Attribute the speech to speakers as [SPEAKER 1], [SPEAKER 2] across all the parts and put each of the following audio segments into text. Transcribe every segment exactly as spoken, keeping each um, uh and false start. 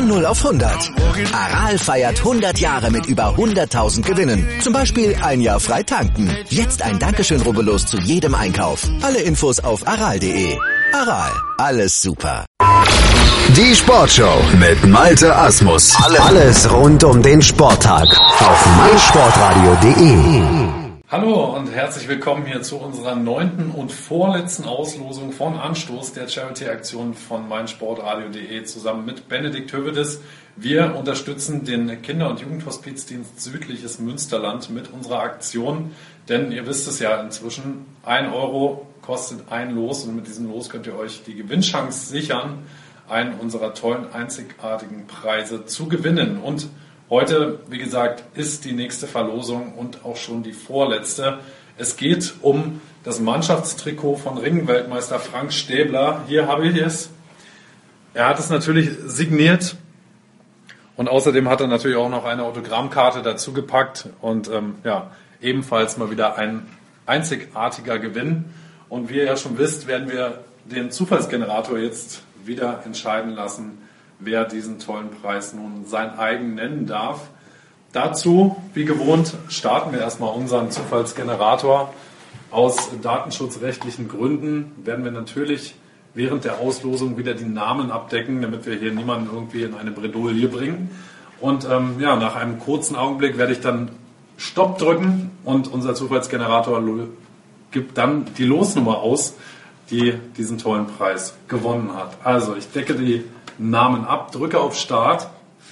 [SPEAKER 1] Von null auf hundert. Aral feiert hundert Jahre mit über hunderttausend Gewinnen. Zum Beispiel ein Jahr frei tanken. Jetzt ein Dankeschön, rubbellos zu jedem Einkauf. Alle Infos auf aral punkt de. Aral, alles super.
[SPEAKER 2] Die Sportshow mit Malte Asmus. Alles rund um den Sporttag auf meinsportradio punkt de.
[SPEAKER 3] Hallo und herzlich willkommen hier zu unserer neunten und vorletzten Auslosung von Anstoß, der Charity-Aktion von meinsportradio punkt de zusammen mit Benedikt Hövedes. Wir unterstützen den Kinder- und Jugendhospizdienst Südliches Münsterland mit unserer Aktion, denn ihr wisst es ja inzwischen, ein Euro kostet ein Los und mit diesem Los könnt ihr euch die Gewinnchance sichern, einen unserer tollen, einzigartigen Preise zu gewinnen. Und heute, wie gesagt, ist die nächste Verlosung und auch schon die vorletzte. Es geht um das Mannschaftstrikot von Ringweltmeister Frank Stäbler. Hier habe ich es. Er hat es natürlich signiert und außerdem hat er natürlich auch noch eine Autogrammkarte dazu gepackt und ähm, ja, ebenfalls mal wieder ein einzigartiger Gewinn. Und wie ihr ja schon wisst, werden wir den Zufallsgenerator jetzt wieder entscheiden lassen, wer diesen tollen Preis nun sein eigen nennen darf. Dazu, wie gewohnt, starten wir erstmal unseren Zufallsgenerator. Aus datenschutzrechtlichen Gründen werden wir natürlich während der Auslosung wieder die Namen abdecken, damit wir hier niemanden irgendwie in eine Bredouille bringen. Und ähm, ja, nach einem kurzen Augenblick werde ich dann Stopp drücken und unser Zufallsgenerator gibt dann die Losnummer aus, die diesen tollen Preis gewonnen hat. Also ich decke die Namen ab, drücke auf Start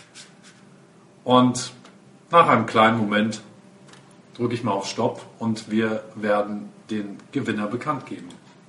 [SPEAKER 3] und nach einem kleinen Moment drücke ich mal auf Stopp und wir werden den Gewinner bekannt geben.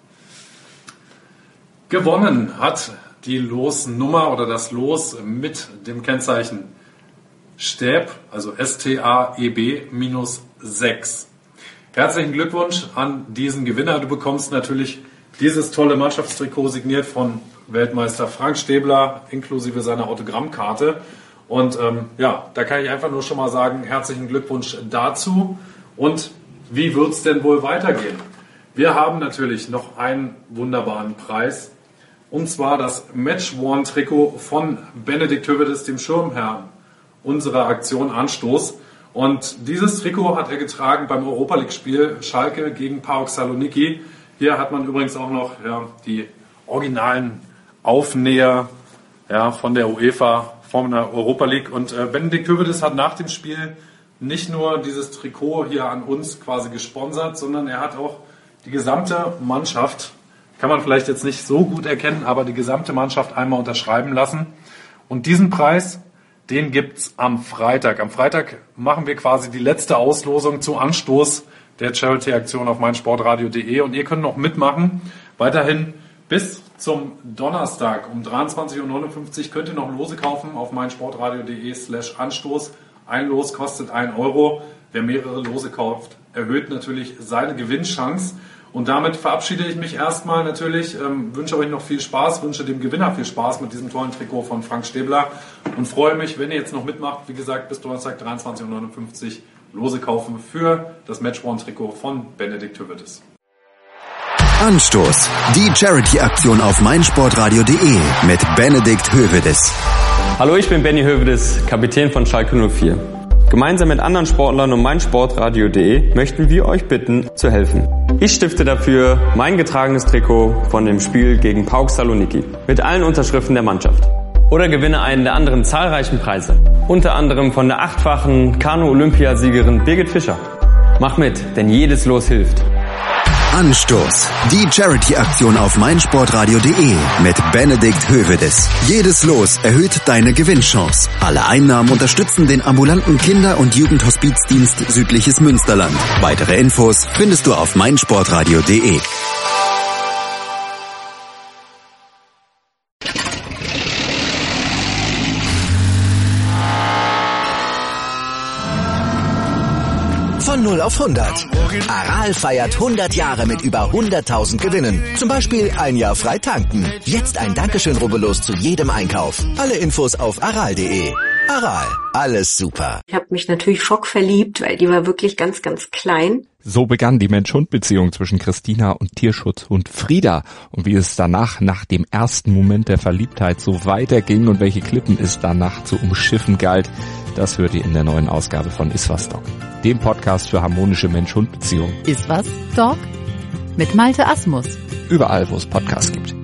[SPEAKER 3] Gewonnen hat die Losnummer oder das Los mit dem Kennzeichen Stäb, also S T A E B sechs. Herzlichen Glückwunsch an diesen Gewinner. Du bekommst natürlich dieses tolle Mannschaftstrikot signiert von Weltmeister Frank Stäbler inklusive seiner Autogrammkarte. Und ähm, ja, da kann ich einfach nur schon mal sagen, herzlichen Glückwunsch dazu. Und wie wird es denn wohl weitergehen? Wir haben natürlich noch einen wunderbaren Preis. Und zwar das Match-Worn-Trikot von Benedikt Hövedes, dem Schirmherrn unserer Aktion Anstoß. Und dieses Trikot hat er getragen beim Europa-League-Spiel Schalke gegen PAOK Saloniki. Hier hat man übrigens auch noch ja, die originalen Aufnäher ja, von der UEFA, von der Europa League. Und äh, Benedikt Hövedes hat nach dem Spiel nicht nur dieses Trikot hier an uns quasi gesponsert, sondern er hat auch die gesamte Mannschaft, kann man vielleicht jetzt nicht so gut erkennen, aber die gesamte Mannschaft einmal unterschreiben lassen. Und diesen Preis, den gibt's am Freitag. Am Freitag machen wir quasi die letzte Auslosung zu Anstoß der Charity-Aktion auf meinsportradio punkt de und ihr könnt noch mitmachen. Weiterhin bis zum Donnerstag um dreiundzwanzig Uhr neunundfünfzig könnt ihr noch Lose kaufen auf meinsportradio punkt de slash Anstoß. Ein Los kostet ein Euro. Wer mehrere Lose kauft, erhöht natürlich seine Gewinnchance. Und damit verabschiede ich mich erstmal natürlich, ähm, wünsche euch noch viel Spaß, wünsche dem Gewinner viel Spaß mit diesem tollen Trikot von Frank Stäbler und freue mich, wenn ihr jetzt noch mitmacht, wie gesagt, bis Donnerstag dreiundzwanzig Uhr neunundfünfzig Lose kaufen für das Match-Worn-Trikot von Benedikt Hövedes.
[SPEAKER 2] Anstoß, die Charity-Aktion auf meinsportradio punkt de mit Benedikt Hövedes.
[SPEAKER 4] Hallo, ich bin Benny Hövedes, Kapitän von Schalke null vier. Gemeinsam mit anderen Sportlern und meinsportradio punkt de möchten wir euch bitten, zu helfen. Ich stifte dafür mein getragenes Trikot von dem Spiel gegen PAOK Saloniki mit allen Unterschriften der Mannschaft. Oder gewinne einen der anderen zahlreichen Preise. Unter anderem von der achtfachen Kanu-Olympiasiegerin Birgit Fischer. Mach mit, denn jedes Los hilft.
[SPEAKER 2] Anstoß, die Charity-Aktion auf meinsportradio punkt de mit Benedikt Hövedes. Jedes Los erhöht deine Gewinnchance. Alle Einnahmen unterstützen den ambulanten Kinder- und Jugendhospizdienst Südliches Münsterland. Weitere Infos findest du auf meinsportradio punkt de.
[SPEAKER 1] Von null auf hundert. Aral feiert hundert Jahre mit über hunderttausend Gewinnen. Zum Beispiel ein Jahr frei tanken. Jetzt ein Dankeschön, rubbellos zu jedem Einkauf. Alle Infos auf aral punkt de. Aral, alles super.
[SPEAKER 5] Ich habe mich natürlich schockverliebt, weil die war wirklich ganz, ganz klein. So begann die Mensch-Hund-Beziehung zwischen Christina und Tierschutzhund Frieda. Und wie es danach, nach dem ersten Moment der Verliebtheit, so weiterging und welche Klippen es danach zu umschiffen galt, das hört ihr in der neuen Ausgabe von Iswas Dog, dem Podcast für harmonische Mensch-Hund-Beziehungen.
[SPEAKER 6] Iswas Dog? Mit Malte Asmus.
[SPEAKER 5] Überall, wo es Podcasts gibt.